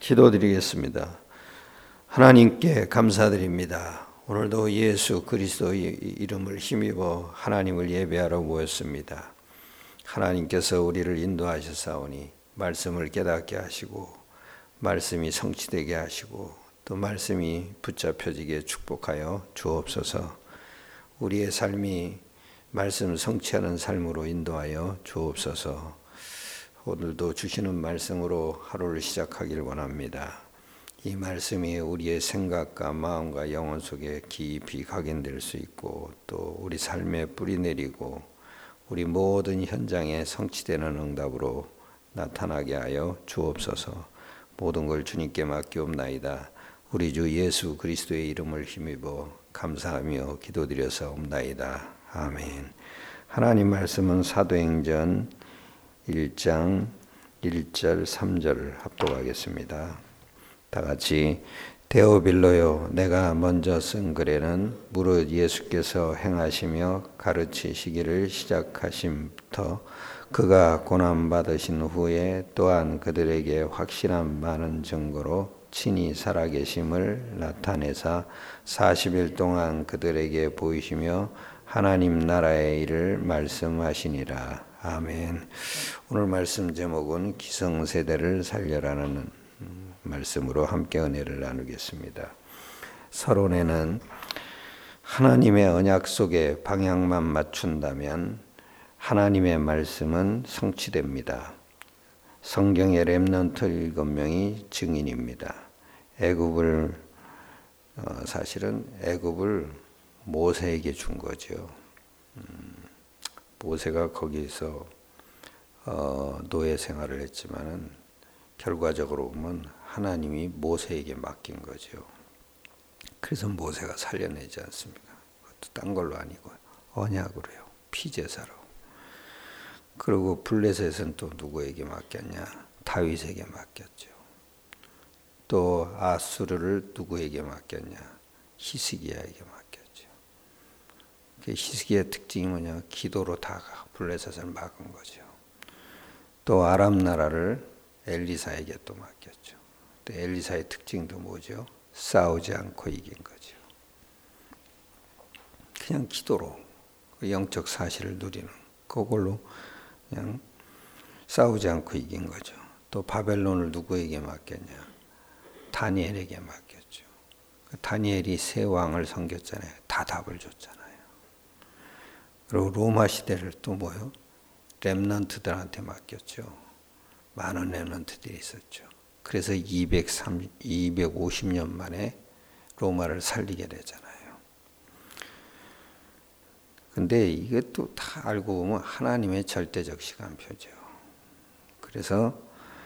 기도드리겠습니다. 하나님께 감사드립니다. 오늘도 예수 그리스도의 이름을 힘입어 하나님을 예배하러 모였습니다. 하나님께서 우리를 인도하셨사오니 말씀을 깨닫게 하시고 말씀이 성취되게 하시고 또 말씀이 붙잡혀지게 축복하여 주옵소서. 우리의 삶이 말씀 성취하는 삶으로 인도하여 주옵소서. 오늘도 주시는 말씀으로 하루를 시작하기를 원합니다. 이 말씀이 우리의 생각과 마음과 영혼 속에 깊이 각인될 수 있고 또 우리 삶에 뿌리 내리고 우리 모든 현장에 성취되는 응답으로 나타나게 하여 주옵소서. 모든 걸 주님께 맡기옵나이다. 우리 주 예수 그리스도의 이름을 힘입어 감사하며 기도드려사옵나이다. 아멘. 하나님 말씀은 사도행전 1장 1절 3절을 합독하겠습니다. 다 같이 데오빌로요, 내가 먼저 쓴 글에는 무릇 예수께서 행하시며 가르치시기를 시작하심부터 그가 고난받으신 후에 또한 그들에게 확실한 많은 증거로 친히 살아계심을 나타내사 40일 동안 그들에게 보이시며 하나님 나라의 일을 말씀하시니라. 아멘. 오늘 말씀 제목은 기성세대를 살려라는 말씀으로 함께 은혜를 나누겠습니다. 서론에는 하나님의 언약 속에 방향만 맞춘다면 하나님의 말씀은 성취됩니다. 성경의 렘넌트 7명이 증인입니다. 사실은 애굽을 모세에게 준 거죠. 모세가 거기서 노예 생활을 했지만은 결과적으로 보면 하나님이 모세에게 맡긴 거죠. 그래서 모세가 살려내지 않습니까? 그것도 딴 걸로 아니고 언약으로요. 피제사로. 그리고 블레셋은 또 누구에게 맡겼냐? 다윗에게 맡겼죠. 또 아수르를 누구에게 맡겼냐? 히스기야에게 맡겼죠. 히스기야의 특징이 뭐냐? 기도로 다가 블레셋을 막은 거죠. 또 아람 나라를 엘리사에게 또 맡겼죠. 또 엘리사의 특징도 뭐죠? 싸우지 않고 이긴 거죠. 그냥 기도로 영적 사실을 누리는 그걸로 그냥 싸우지 않고 이긴 거죠. 또 바벨론을 누구에게 맡겼냐? 다니엘에게 맡겼죠. 다니엘이 세 왕을 섬겼잖아요. 다 답을 줬잖아요. 그리고 로마 시대를 또 뭐요? 렘넌트들한테 맡겼죠. 많은 렘넌트들이 있었죠. 그래서 250년 만에 로마를 살리게 되잖아요. 근데 이것도 다 알고 보면 하나님의 절대적 시간표죠. 그래서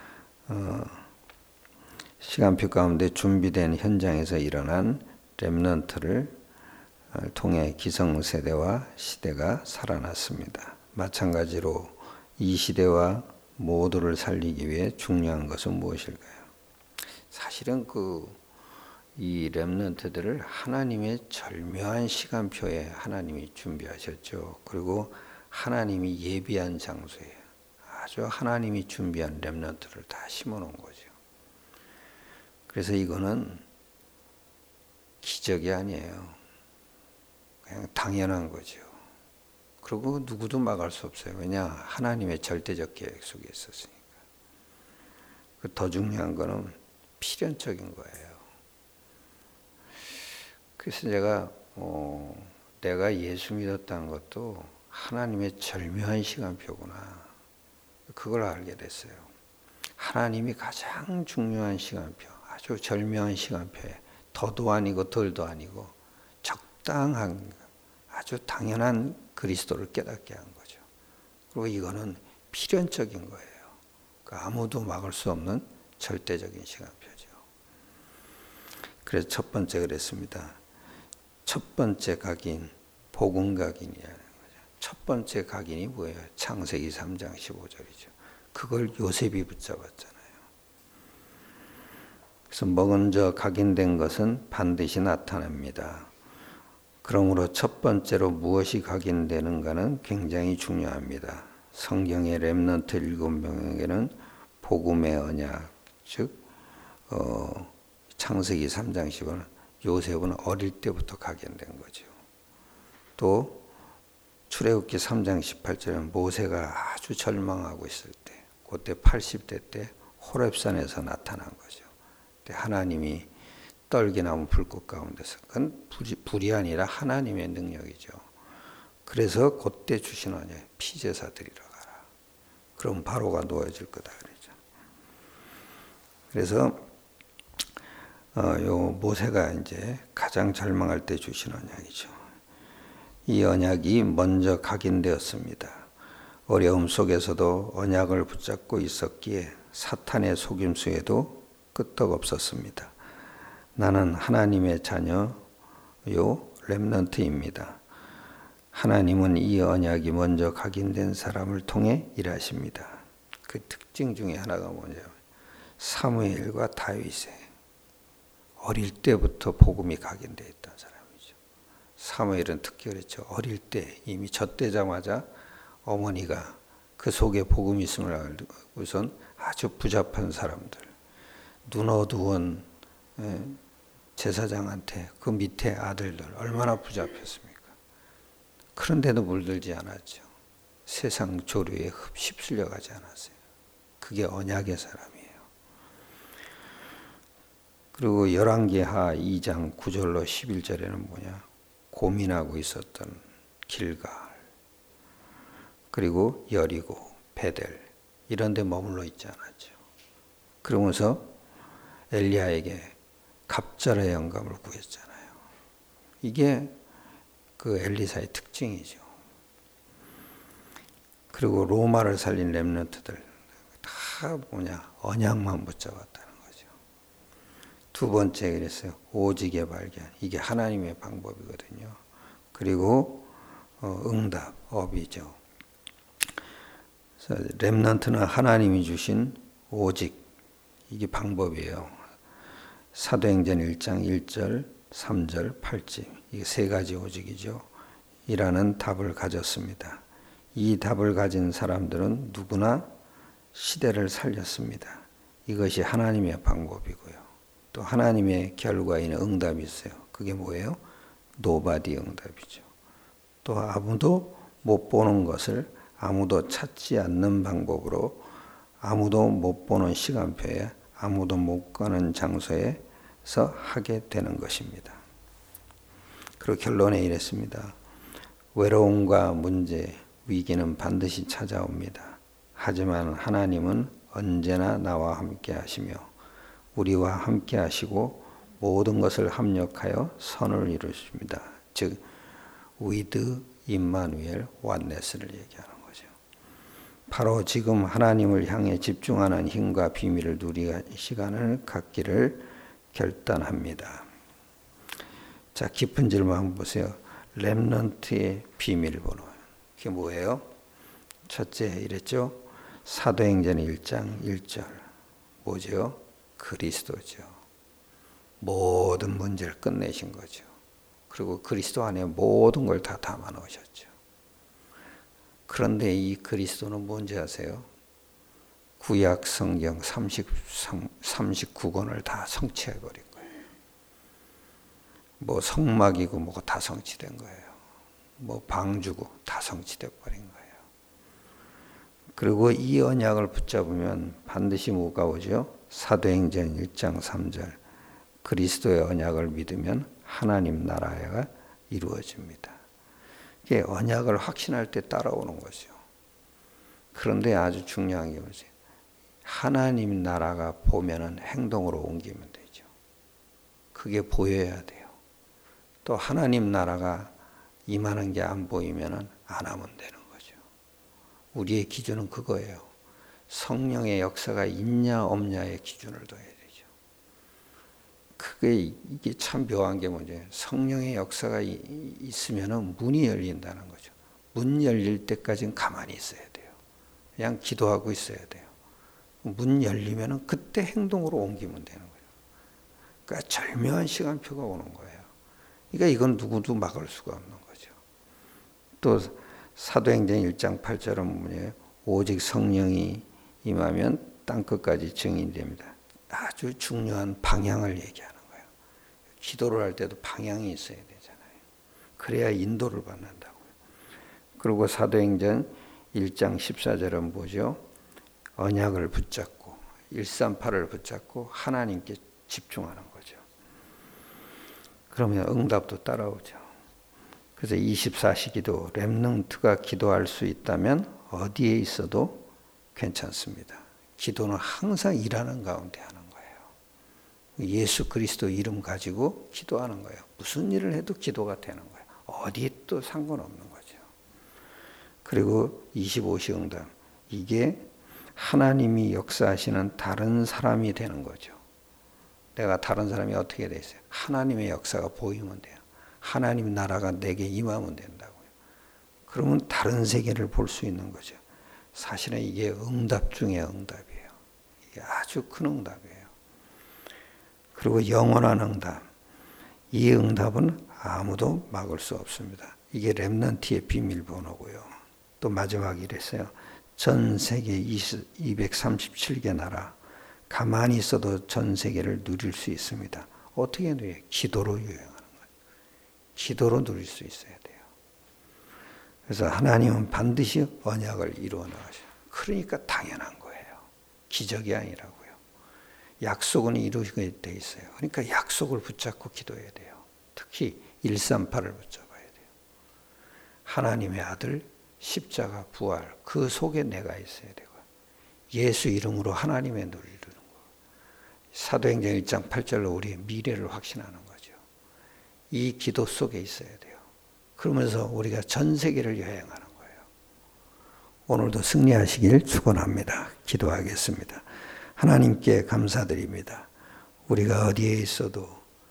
시간표 가운데 준비된 현장에서 일어난 렘넌트를 통해 기성세대와 시대가 살아났습니다. 마찬가지로 이 시대와 모두를 살리기 위해 중요한 것은 무엇일까요? 사실은 이 렘넌트들을 하나님의 절묘한 시간표에 하나님이 준비하셨죠. 그리고 하나님이 예비한 장소에 아주 하나님이 준비한 렘넌트를 다 심어놓은 거죠. 그래서 이거는 기적이 아니에요. 그냥 당연한 거죠. 그리고 누구도 막을 수 없어요. 왜냐? 하나님의 절대적 계획 속에 있었으니까. 더 중요한 거는 필연적인 거예요. 그래서 내가 예수 믿었다는 것도 하나님의 절묘한 시간표구나. 그걸 알게 됐어요. 하나님이 가장 중요한 시간표, 아주 절묘한 시간표에 더도 아니고 덜도 아니고 적당한 아주 당연한 그리스도를 깨닫게 한 거죠. 그리고 이거는 필연적인 거예요. 아무도 막을 수 없는 절대적인 시간표죠. 그래서 첫 번째 그랬습니다. 첫 번째 각인, 복음 각인이라는 거죠. 첫 번째 각인이 뭐예요? 창세기 3장 15절이죠. 그걸 요셉이 붙잡았잖아요. 그래서 먼저 각인된 것은 반드시 나타납니다. 그러므로 첫 번째로 무엇이 각인되는가는 굉장히 중요합니다. 성경의 렘넌트 7명에게는 복음의 언약, 즉 창세기 3장 10은 요셉은 어릴 때부터 각인된 거죠. 또 출애굽기 3장 18절은 모세가 아주 절망하고 있을 때, 그때 80대 때 호렙산에서 나타난 거죠. 하나님이 떨기나무 불꽃 가운데서, 그건 불이 아니라 하나님의 능력이죠. 그래서 그때 주신 언약, 피제사 드리러 가라. 그럼 바로가 놓여질 거다 그랬죠. 그래서 요 모세가 이제 가장 절망할 때 주신 언약이죠. 이 언약이 먼저 각인되었습니다. 어려움 속에서도 언약을 붙잡고 있었기에 사탄의 속임수에도 끄떡없었습니다. 나는 하나님의 자녀요 렘넌트입니다. 하나님은 이 언약이 먼저 각인된 사람을 통해 일하십니다. 그 특징 중에 하나가 뭐냐면 사무엘과 다윗의 어릴 때부터 복음이 각인되어 있던 사람이죠. 사무엘은 특히 그랬죠. 어릴 때 이미 젖되자마자 어머니가 그 속에 복음이 있음을 알고선 아주 부잡한 사람들, 눈 어두운 제사장한테 그 밑에 아들들 얼마나 부잡했습니까? 그런데도 물들지 않았죠. 세상 조류에 휩쓸려 가지 않았어요. 그게 언약의 사람이에요. 그리고 열왕기하 2장 9절로 11절에는 뭐냐? 고민하고 있었던 길갈, 그리고 여리고, 베델 이런 데 머물러 있지 않았죠. 그러면서 엘리야에게 갑절의 영감을 구했잖아요. 이게 그 엘리사의 특징이죠. 그리고 로마를 살린 렘넌트들 다 뭐냐? 언약만 붙잡았다는 거죠. 두 번째 그랬어요. 오직의 발견. 이게 하나님의 방법이거든요. 그리고 응답, 업이죠. 렘넌트는 하나님이 주신 오직, 이게 방법이에요. 사도행전 1장 1절, 3절, 8절 이게 세 가지 오직이죠. 이라는 답을 가졌습니다. 이 답을 가진 사람들은 누구나 시대를 살렸습니다. 이것이 하나님의 방법이고요. 또 하나님의 결과인 응답이 있어요. 그게 뭐예요? 노바디 응답이죠. 또 아무도 못 보는 것을 아무도 찾지 않는 방법으로 아무도 못 보는 시간표에 아무도 못 가는 장소에서 하게 되는 것입니다. 그리고 결론에 이랬습니다. 외로움과 문제, 위기는 반드시 찾아옵니다. 하지만 하나님은 언제나 나와 함께 하시며 우리와 함께 하시고 모든 것을 합력하여 선을 이루십니다. 즉 with 임마누엘 원네스를 얘기하는 거죠. 바로 지금 하나님을 향해 집중하는 힘과 비밀을 누리는 시간을 갖기를 결단합니다. 자, 깊은 질문 한번 보세요. 렘넌트의 비밀번호. 그게 뭐예요? 첫째 이랬죠. 사도행전 1장 1절. 뭐죠? 그리스도죠. 모든 문제를 끝내신 거죠. 그리고 그리스도 안에 모든 걸 다 담아 놓으셨죠. 그런데 이 그리스도는 뭔지 아세요? 구약 성경 39권을 다 성취해 버린 거예요. 뭐 성막이고 뭐고 다 성취된 거예요. 뭐 방주고 다 성취돼 버린 거예요. 그리고 이 언약을 붙잡으면 반드시 뭐가 오죠? 사도행전 1장 3절. 그리스도의 언약을 믿으면 하나님 나라가 이루어집니다. 이게 언약을 확신할 때 따라오는 거죠. 그런데 아주 중요한 게 뭐지? 하나님 나라가 보면은 행동으로 옮기면 되죠. 그게 보여야 돼요. 또 하나님 나라가 임하는 게 안 보이면은 안 하면 되는 거죠. 우리의 기준은 그거예요. 성령의 역사가 있냐 없냐의 기준을 둬야 되죠. 이게 참 묘한 게 뭐죠? 성령의 역사가 있으면은 문이 열린다는 거죠. 문 열릴 때까지는 가만히 있어야 돼요. 그냥 기도하고 있어야 돼요. 문 열리면은 그때 행동으로 옮기면 되는 거예요. 그러니까 절묘한 시간표가 오는 거예요. 그러니까 이건 누구도 막을 수가 없는 거죠. 또 사도행전 1장 8절은 뭐예요? 오직 성령이 임하면 땅끝까지 증인됩니다. 아주 중요한 방향을 얘기하는 거예요. 기도를 할 때도 방향이 있어야 되잖아요. 그래야 인도를 받는다고요. 그리고 사도행전 1장 14절은 뭐죠? 언약을 붙잡고 138을 붙잡고 하나님께 집중하는 거죠. 그러면 응답도 따라오죠. 그래서 24시 기도, 렘넌트가 기도할 수 있다면 어디에 있어도 괜찮습니다. 기도는 항상 일하는 가운데 하는 거예요. 예수 그리스도 이름 가지고 기도하는 거예요. 무슨 일을 해도 기도가 되는 거예요. 어디에 또 상관없는 거죠. 그리고 25시 응답. 이게 하나님이 역사하시는 다른 사람이 되는 거죠. 내가 다른 사람이 어떻게 돼 있어요? 하나님의 역사가 보이면 돼요. 하나님 나라가 내게 임하면 된다고요. 그러면 다른 세계를 볼 수 있는 거죠. 사실은 이게 응답 중에 응답이에요. 이게 아주 큰 응답이에요. 그리고 영원한 응답. 이 응답은 아무도 막을 수 없습니다. 이게 렘넌트의 비밀번호고요. 또 마지막 이랬어요. 전 세계 237개 나라 가만히 있어도 전 세계를 누릴 수 있습니다. 어떻게 누려요? 기도로 유행하는 거예요. 기도로 누릴 수 있어야 돼요. 그래서 하나님은 반드시 언약을 이루어 나가셔요. 그러니까 당연한 거예요. 기적이 아니라고요. 약속은 이루어지게 돼 있어요. 그러니까 약속을 붙잡고 기도해야 돼요. 특히 138을 붙잡아야 돼요. 하나님의 아들 십자가 부활 그 속에 내가 있어야 되고 예수 이름으로 하나님의 눈을 이루는 거. 사도행전 1장 8절로 우리의 미래를 확신하는 거죠. 이 기도 속에 있어야 돼요. 그러면서 우리가 전 세계를 여행하는 거예요. 오늘도 승리하시길 축원합니다. 기도하겠습니다. 하나님께 감사드립니다. 우리가 어디에 있어도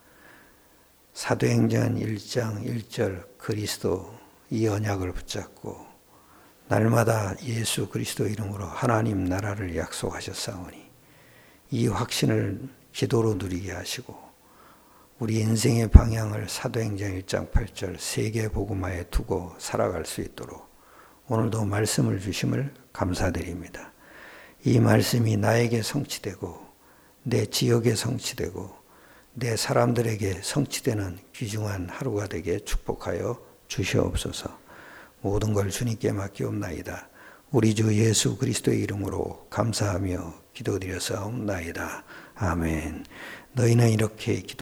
사도행전 1장 1절 그리스도 이 언약을 붙잡고 날마다 예수 그리스도 이름으로 하나님 나라를 약속하셨사오니 이 확신을 기도로 누리게 하시고 우리 인생의 방향을 사도행전 1장 8절 세계 복음화에 두고 살아갈 수 있도록 오늘도 말씀을 주심을 감사드립니다. 이 말씀이 나에게 성취되고 내 지역에 성취되고 내 사람들에게 성취되는 귀중한 하루가 되게 축복하여 주시옵소서. 모든 걸 주님께 맡기옵나이다. 우리 주 예수 그리스도의 이름으로 감사하며 기도드려사옵나이다. 아멘. 너희는 이렇게 기도